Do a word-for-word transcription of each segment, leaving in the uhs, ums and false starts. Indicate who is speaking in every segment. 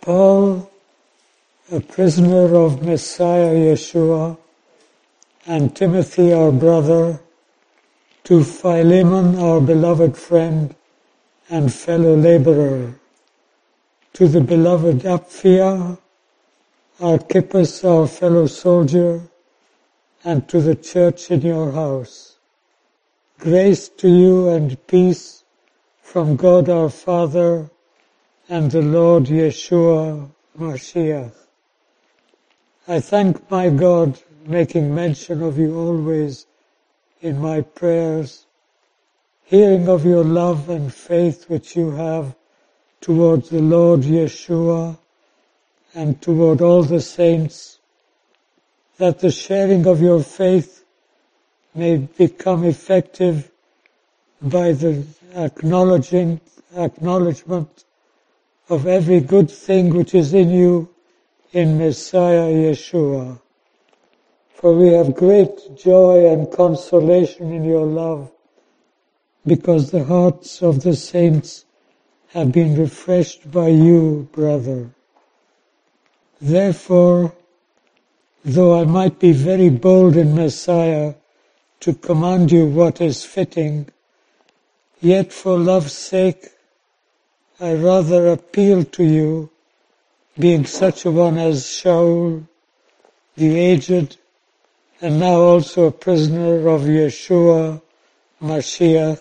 Speaker 1: Paul, a prisoner of Messiah Yeshua, and Timothy our brother, to Philemon our beloved friend and fellow laborer, to the beloved Apphia, Archippus our fellow soldier, and to the church in your house. Grace to you and peace from God our Father and the Lord Yeshua Mashiach. I thank my God, making mention of you always in my prayers, hearing of your love and faith which you have towards the Lord Yeshua and toward all the saints, that the sharing of your faith may become effective by the acknowledging, acknowledgement of every good thing which is in you in Messiah Yeshua. For we have great joy and consolation in your love, because the hearts of the saints have been refreshed by you, brother. Therefore, though I might be very bold in Messiah to command you what is fitting, yet for love's sake I rather appeal to you, being such a one as Shaul, the aged, and now also a prisoner of Yeshua Mashiach.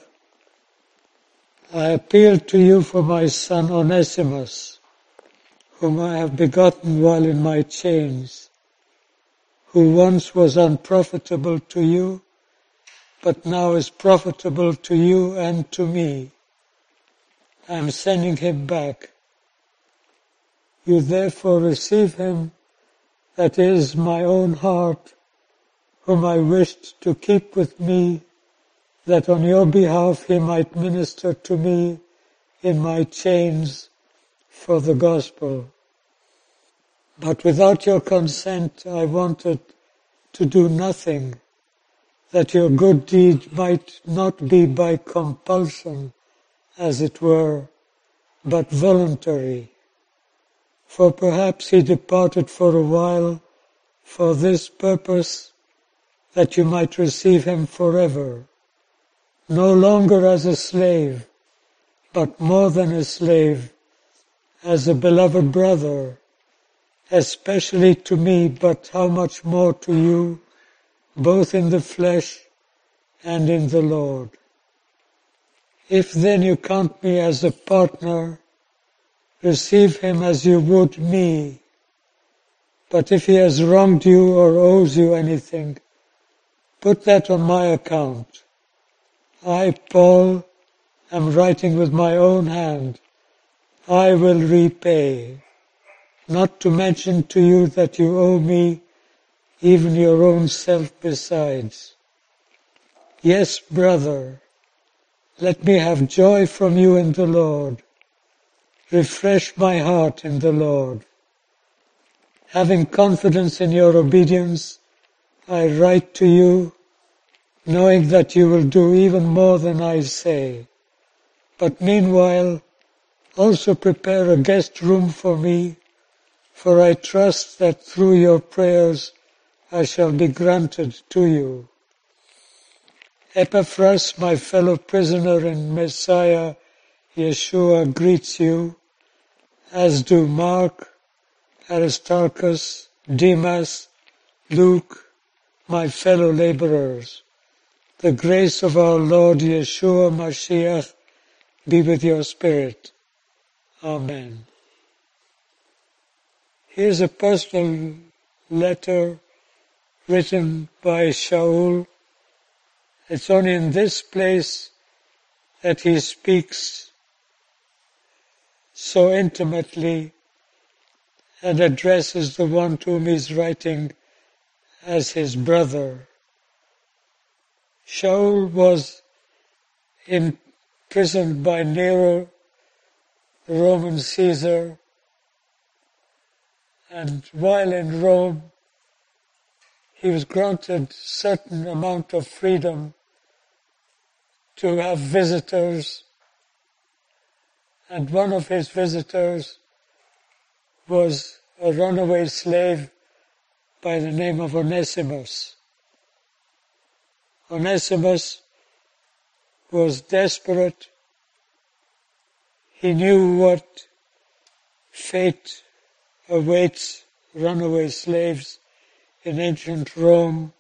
Speaker 1: I appeal to you for my son Onesimus, whom I have begotten while in my chains, who once was unprofitable to you, but now is profitable to you and to me. I am sending him back. You therefore receive him, that is my own heart, whom I wished to keep with me, that on your behalf he might minister to me in my chains for the gospel. But without your consent I wanted to do nothing, that your good deed might not be by compulsion, as it were, but voluntary. For perhaps he departed for a while for this purpose, that you might receive him forever, no longer as a slave, but more than a slave, as a beloved brother, especially to me, but how much more to you, both in the flesh and in the Lord. If then you count me as a partner, receive him as you would me. But if he has wronged you or owes you anything, put that on my account. I, Paul, am writing with my own hand. I will repay, not to mention to you that you owe me even your own self besides. Yes, brother, let me have joy from you in the Lord. Refresh my heart in the Lord. Having confidence in your obedience, I write to you, knowing that you will do even more than I say. But meanwhile, also prepare a guest room for me, for I trust that through your prayers I shall be granted to you. Epaphras, my fellow prisoner in Messiah Yeshua, greets you, as do Mark, Aristarchus, Demas, Luke, my fellow laborers. The grace of our Lord Yeshua Mashiach be with your spirit. Amen. Here's a personal letter written by Shaul. It's only in this place that he speaks so intimately and addresses the one to whom he's writing as his brother. Shaul was imprisoned by Nero, the Roman Caesar, and while in Rome, he was granted certain amount of freedom to have visitors, and one of his visitors was a runaway slave by the name of Onesimus. Onesimus was desperate. He knew what fate awaits runaway slaves in ancient Rome,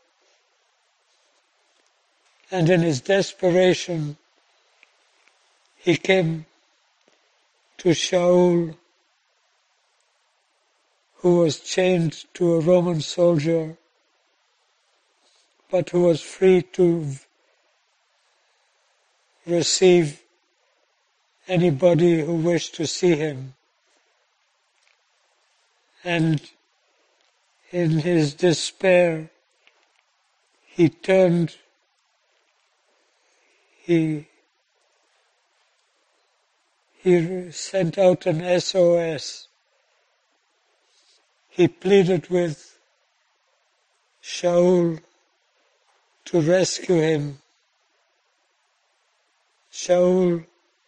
Speaker 1: and in his desperation he came to Shaul, who was chained to a Roman soldier, but who was free to receive anybody who wished to see him. And in his despair, he turned, he, he sent out an S O S. He pleaded with Shaul to rescue him. Shaul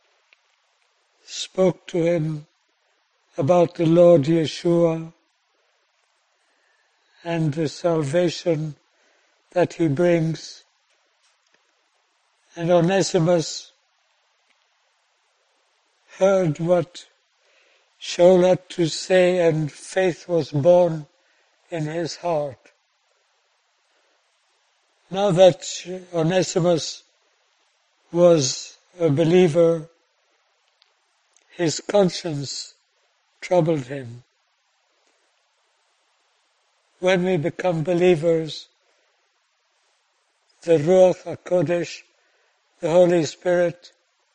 Speaker 1: spoke to him about the Lord Yeshua and the salvation that he brings. And Onesimus heard what Shaul had to say, and faith was born in his heart. Now that Onesimus was a believer, his conscience troubled him. When we become believers, the Ruach HaKodesh, the Holy Spirit,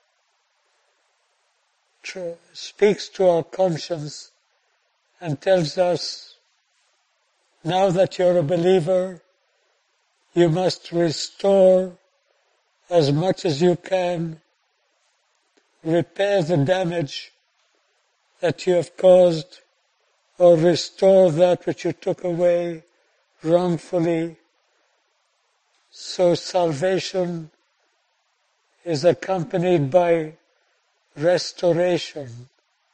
Speaker 1: tr- speaks to our conscience and tells us, now that you're a believer, you must restore as much as you can, repair the damage that you have caused, or restore that which you took away wrongfully. So salvation is accompanied by restoration.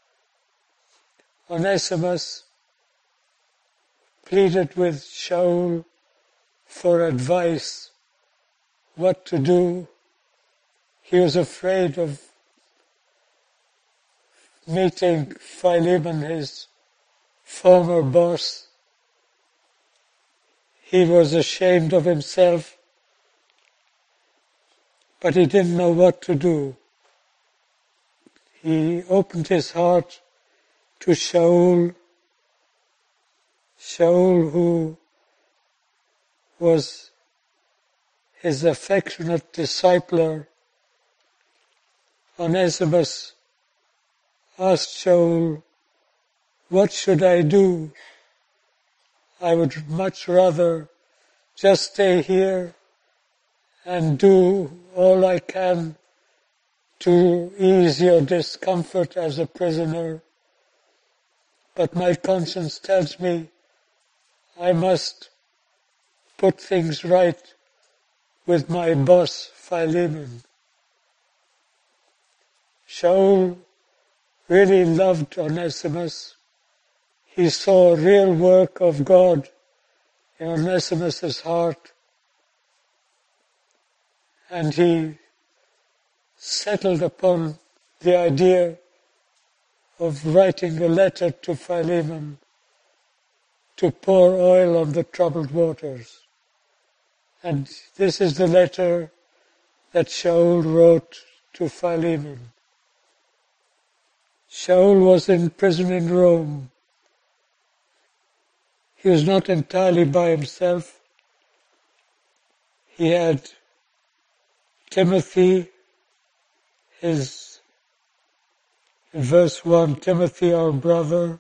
Speaker 1: Onesimus pleaded with Shaul for advice, what to do. He was afraid of meeting Philemon, his former boss. He was ashamed of himself, but he didn't know what to do. He opened his heart to Shaul, Shaul who was his affectionate discipler. Onesimus asked Shaul, what should I do? I would much rather just stay here and do all I can to ease your discomfort as a prisoner. But my conscience tells me I must put things right with my boss, Philemon. Shaul really loved Onesimus. He saw a real work of God in Onesimus' heart, and he settled upon the idea of writing a letter to Philemon to pour oil on the troubled waters. And this is the letter that Shaul wrote to Philemon. Shaul was in prison in Rome. He was not entirely by himself. He had Timothy, his, in verse one, Timothy our brother,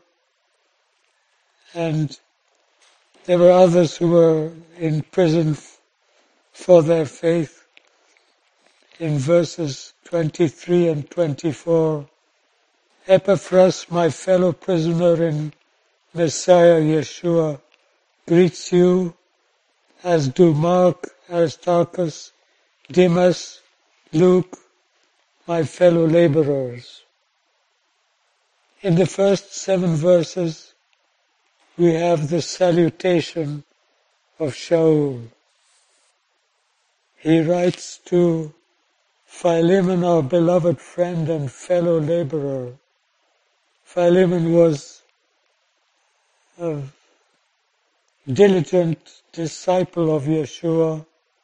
Speaker 1: and there were others who were in prison for their faith. In verses twenty-three and twenty-four, Epaphras, my fellow prisoner in Messiah Yeshua, greets you, as do Mark, Aristarchus, Demas, Luke, my fellow laborers. In the first seven verses, we have the salutation of Shaul. He writes to Philemon, our beloved friend and fellow laborer. Philemon was a diligent disciple of Yeshua,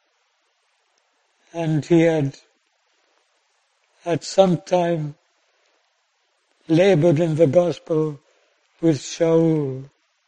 Speaker 1: and he had at some time labored in the gospel with Shaul.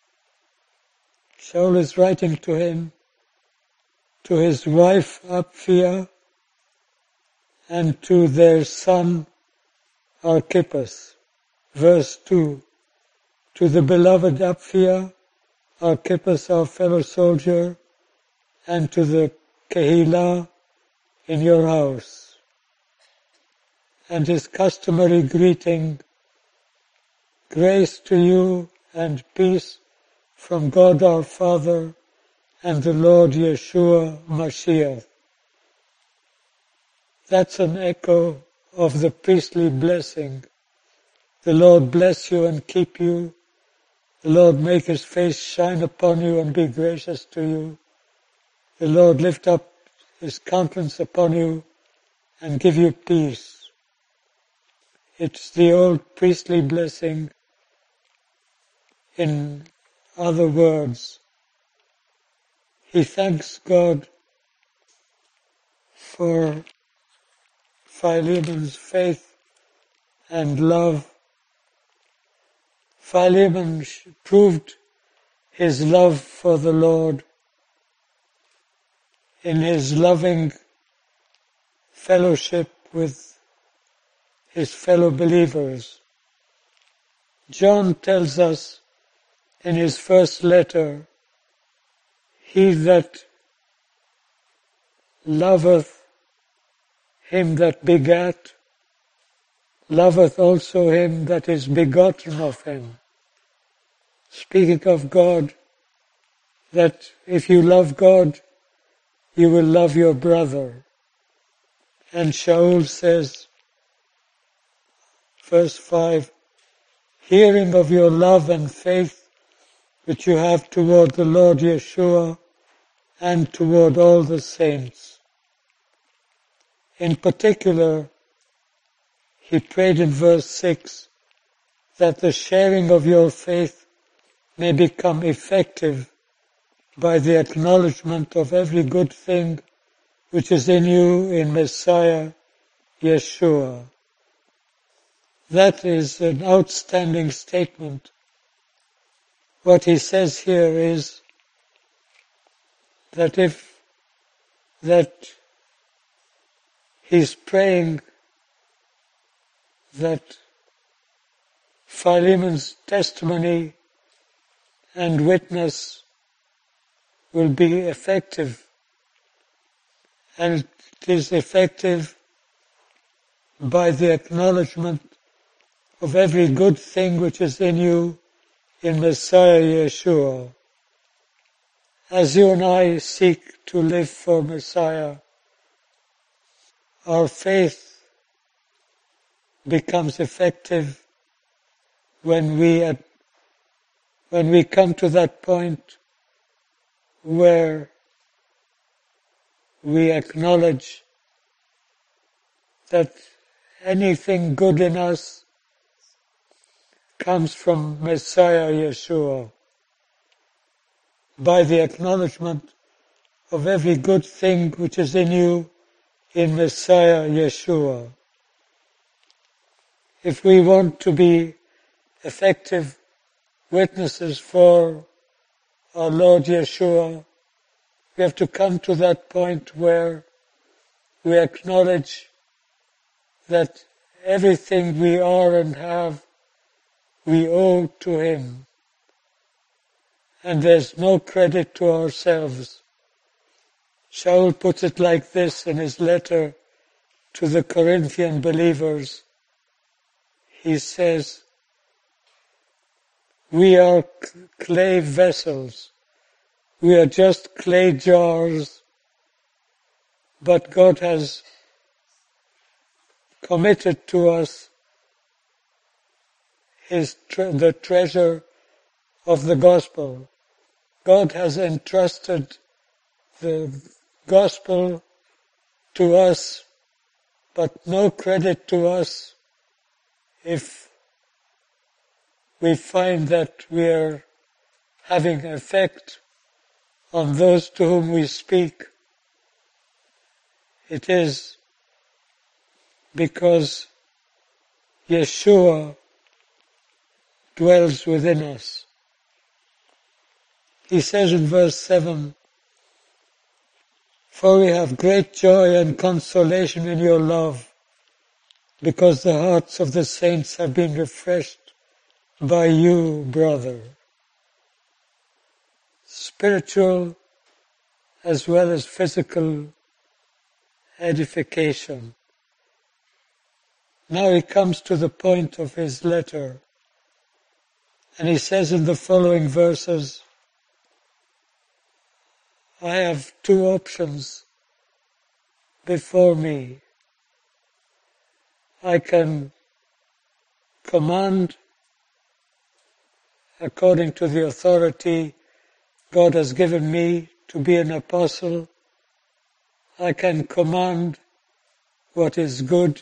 Speaker 1: Shaul is writing to him, to his wife Apphia, and to their son Archippus. Verse two, to the beloved Apphia, Archippus our fellow soldier, and to the Kehillah in your house. And his customary greeting, grace to you and peace from God our Father and the Lord Yeshua Mashiach. That's an echo of the priestly blessing. The Lord bless you and keep you. The Lord make his face shine upon you and be gracious to you. The Lord lift up his countenance upon you and give you peace. It's the old priestly blessing. In other words, he thanks God for Philemon's faith and love. Philemon proved his love for the Lord in his loving fellowship with his fellow believers. John tells us in his first letter, he that loveth him that begat, loveth also him that is begotten of him. Speaking of God, that if you love God, you will love your brother. And Shaul says, verse five, hearing of your love and faith which you have toward the Lord Yeshua and toward all the saints. In particular, he prayed in verse six that the sharing of your faith may become effective by the acknowledgement of every good thing which is in you in Messiah Yeshua. That is an outstanding statement. What he says here is that if that he's praying that Philemon's testimony and witness will be effective, and it is effective by the acknowledgement of every good thing which is in you in Messiah Yeshua. As you and I seek to live for Messiah, our faith becomes effective when we when we come to that point where we acknowledge that anything good in us comes from Messiah Yeshua. By the acknowledgement of every good thing which is in you in Messiah Yeshua. If we want to be effective witnesses for our Lord Yeshua, we have to come to that point where we acknowledge that everything we are and have, we owe to him. And there's no credit to ourselves. Shaul puts it like this in his letter to the Corinthian believers. He says, we are clay vessels. We are just clay jars, but God has committed to us his tre- the treasure of the gospel. God has entrusted the gospel to us, but no credit to us if we find that we are having effect on those to whom we speak. It is because Yeshua dwells within us. He says in verse seven, "For we have great joy and consolation in your love, because the hearts of the saints have been refreshed by you, brother." Spiritual as well as physical edification. Now he comes to the point of his letter, and he says in the following verses, I have two options before me. I can command according to the authority God has given me to be an apostle. I can command what is good,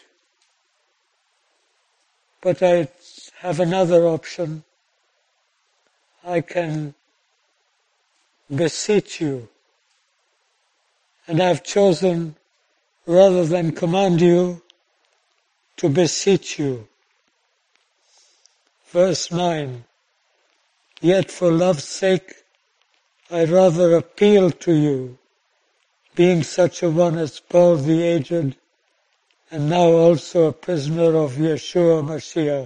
Speaker 1: but I have another option. I can beseech you. And I've chosen, rather than command you, to beseech you. Verse nine, "Yet for love's sake I rather appeal to you, being such a one as Paul the aged, and now also a prisoner of Yeshua Mashiach.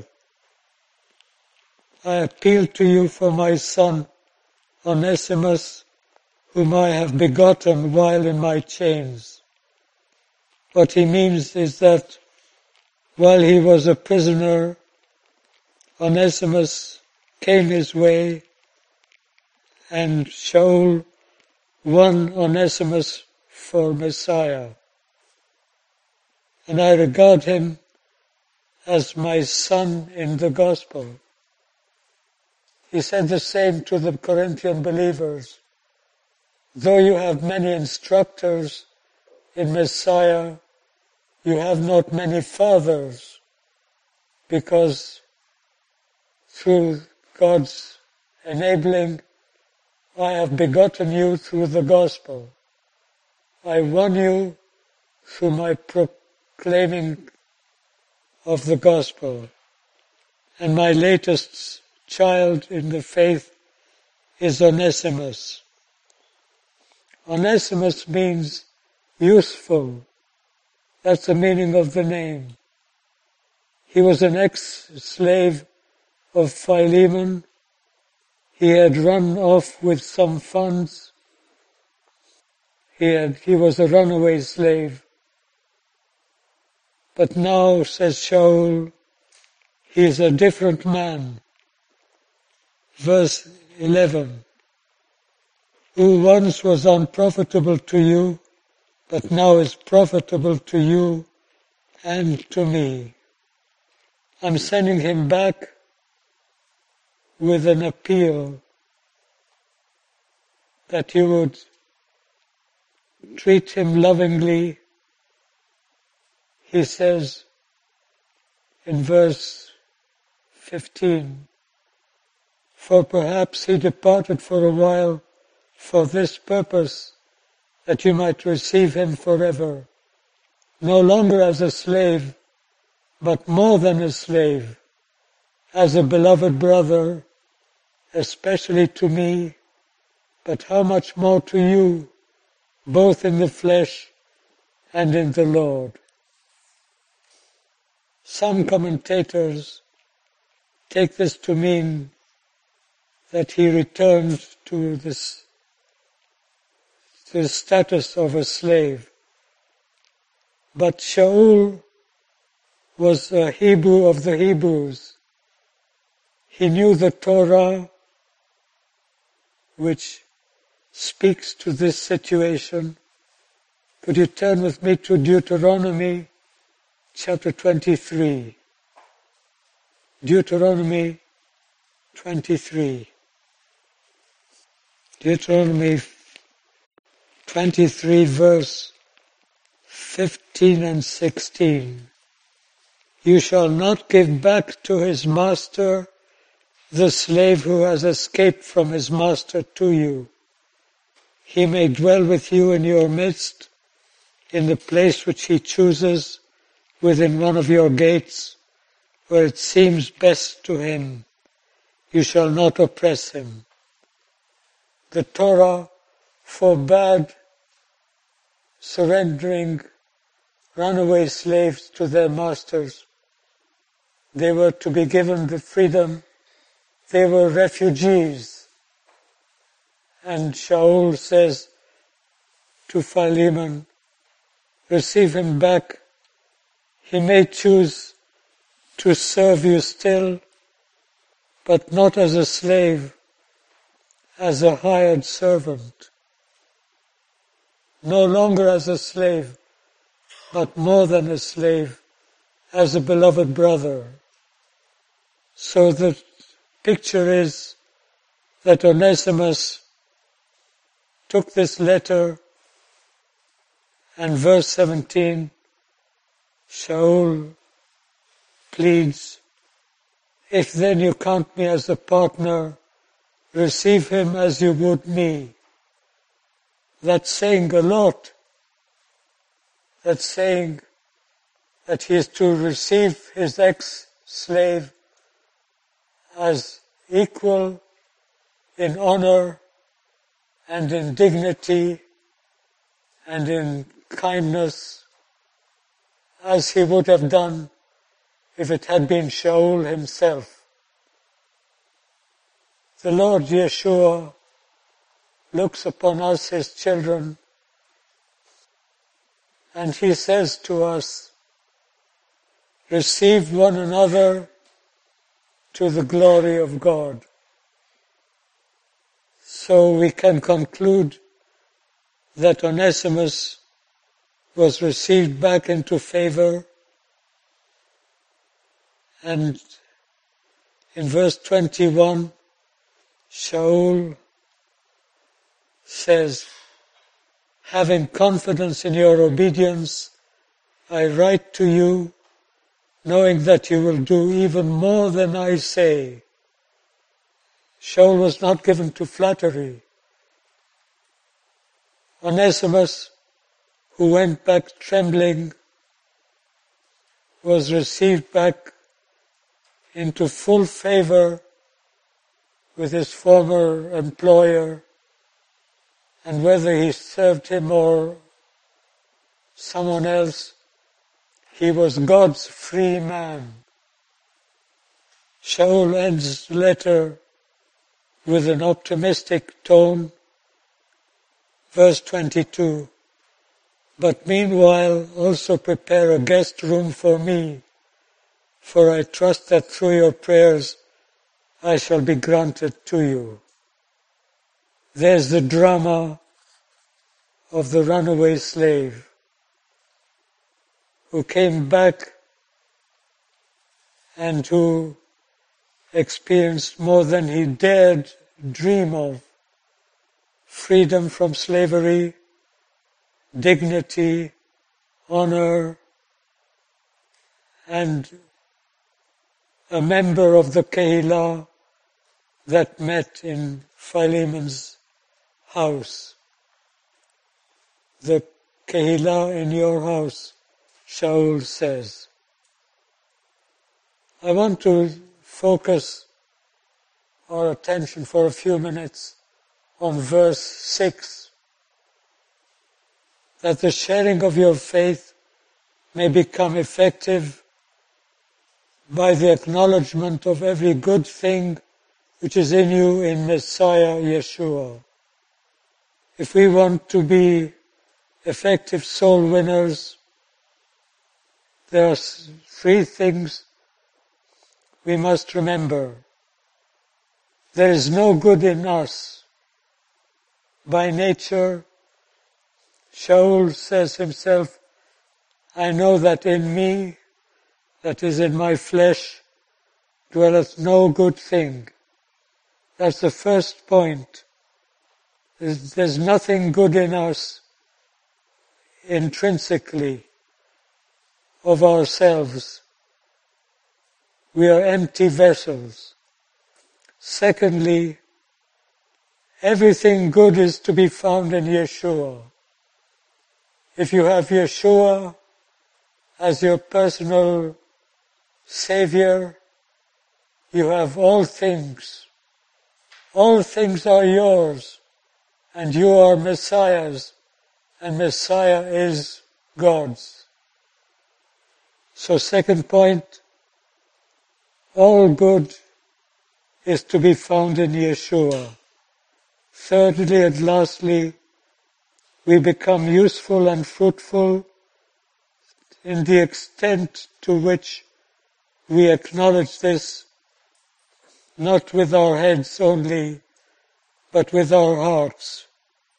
Speaker 1: I appeal to you for my son, Onesimus, whom I have begotten while in my chains." What he means is that while he was a prisoner, Onesimus came his way, and Shaul won Onesimus for Messiah. And I regard him as my son in the gospel. He said the same to the Corinthian believers. Though you have many instructors in Messiah, you have not many fathers, because through God's enabling, I have begotten you through the gospel. I won you through my proclaiming of the gospel. And my latest child in the faith is Onesimus. Onesimus means useful. That's the meaning of the name. He was an ex-slave of Philemon. He had run off with some funds. He, had, he was a runaway slave. But now, says Shaul, he is a different man. Verse eleven, "Who once was unprofitable to you, but now is profitable to you and to me." I'm sending him back with an appeal that you would treat him lovingly. He says in verse fifteen, "For perhaps he departed for a while for this purpose, that you might receive him forever, no longer as a slave, but more than a slave, as a beloved brother, especially to me, but how much more to you, both in the flesh and in the Lord." Some commentators take this to mean that he returned to this, the status of a slave. But Shaul was a Hebrew of the Hebrews. He knew the Torah, which speaks to this situation. Could you turn with me to Deuteronomy chapter twenty-three? Deuteronomy twenty-three. Deuteronomy twenty-three, verse fifteen and sixteen. You shall not give back to his master the slave who has escaped from his master to you. He may dwell with you in your midst, in the place which he chooses, within one of your gates, where it seems best to him. You shall not oppress him. The Torah forbade surrendering runaway slaves to their masters. They were to be given the freedom. They were refugees. And Shaul says to Philemon, receive him back. He may choose to serve you still, but not as a slave, as a hired servant. No longer as a slave, but more than a slave, as a beloved brother. So the picture is that Onesimus took this letter, and verse seventeen, Shaul pleads, if then you count me as a partner, receive him as you would me. That's saying a lot. That's saying that he is to receive his ex-slave as equal in honor and in dignity and in kindness as he would have done if it had been Shaul himself. The Lord Yeshua looks upon us, his children, and he says to us, receive one another to the glory of God. So we can conclude that Onesimus was received back into favor, and in verse twenty-one, Shaul says, having confidence in your obedience, I write to you, knowing that you will do even more than I say. Shaul was not given to flattery. Onesimus, who went back trembling, was received back into full favor with his former employer, and whether he served him or someone else, he was God's free man. Shaul ends the letter with an optimistic tone. Verse twenty-two, but meanwhile also prepare a guest room for me, for I trust that through your prayers I shall be granted to you. There's the drama of the runaway slave who came back and who experienced more than he dared dream of. Freedom from slavery, dignity, honor, and a member of the Kehillah that met in Philemon's house. The Kehillah in your house, Shaul says. I want to focus our attention for a few minutes on verse six, that the sharing of your faith may become effective by the acknowledgement of every good thing which is in you in Messiah Yeshua. If we want to be effective soul winners, there are three things we must remember. There is no good in us. By nature, Shaul says himself, I know that in me, that is in my flesh, dwelleth no good thing. That's the first point. There's, there's nothing good in us intrinsically of ourselves. We are empty vessels. Secondly, everything good is to be found in Yeshua. If you have Yeshua as your personal Savior, you have all things. All things are yours, and you are Messiah's, and Messiah is God's. So second point, all good is to be found in Yeshua. Thirdly and lastly, we become useful and fruitful in the extent to which we acknowledge this, not with our heads only, but with our hearts.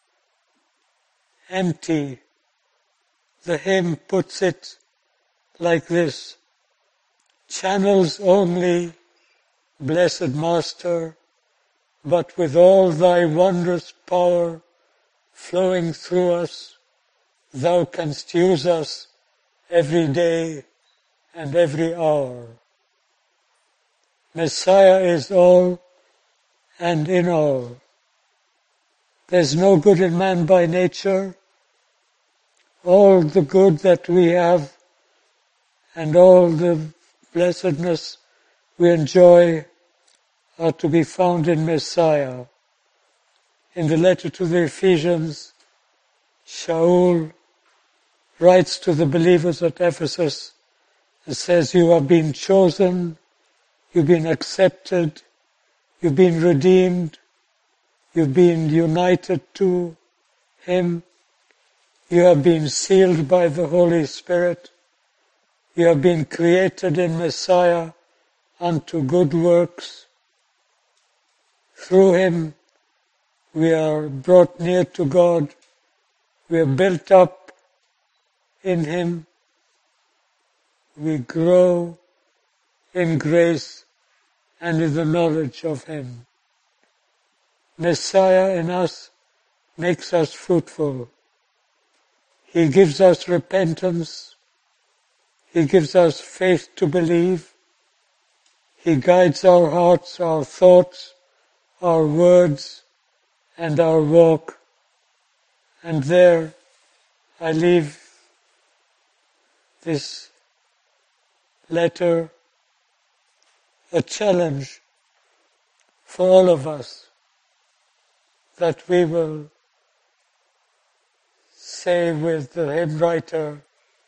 Speaker 1: Empty. The hymn puts it like this: channels only, blessed Master, but with all thy wondrous power flowing through us, thou canst use us every day and every hour. Messiah is all and in all. There's no good in man by nature. All the good that we have and all the blessedness we enjoy are to be found in Messiah. In the letter to the Ephesians, Shaul writes to the believers at Ephesus and says, you have been chosen, you've been accepted, you've been redeemed, you've been united to Him, you have been sealed by the Holy Spirit, you have been created in Messiah unto good works. Through Him we are brought near to God, we are built up in Him, we grow in grace and in the knowledge of Him. Messiah in us makes us fruitful. He gives us repentance. He gives us faith to believe. He guides our hearts, our thoughts, our words, and our walk. And there I leave this letter, a challenge for all of us, that we will say with the hymn writer,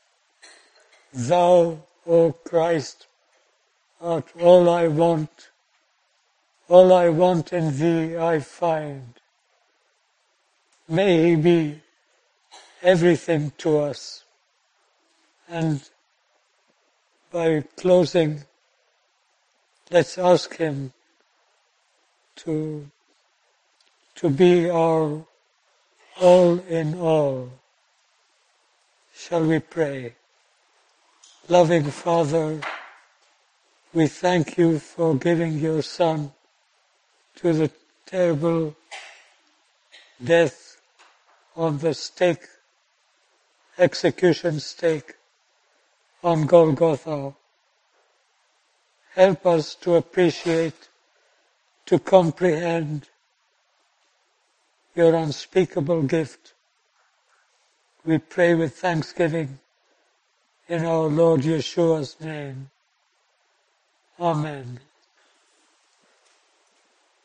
Speaker 1: Thou, O Christ, art all I want, all I want in Thee I find. May He be everything to us. And by closing, let's ask Him to, to be our all in all. Shall we pray? Loving Father, we thank You for giving Your Son to the terrible death on the stake, execution stake on Golgotha. Help us to appreciate, to comprehend Your unspeakable gift. We pray with thanksgiving in our Lord Yeshua's name. Amen.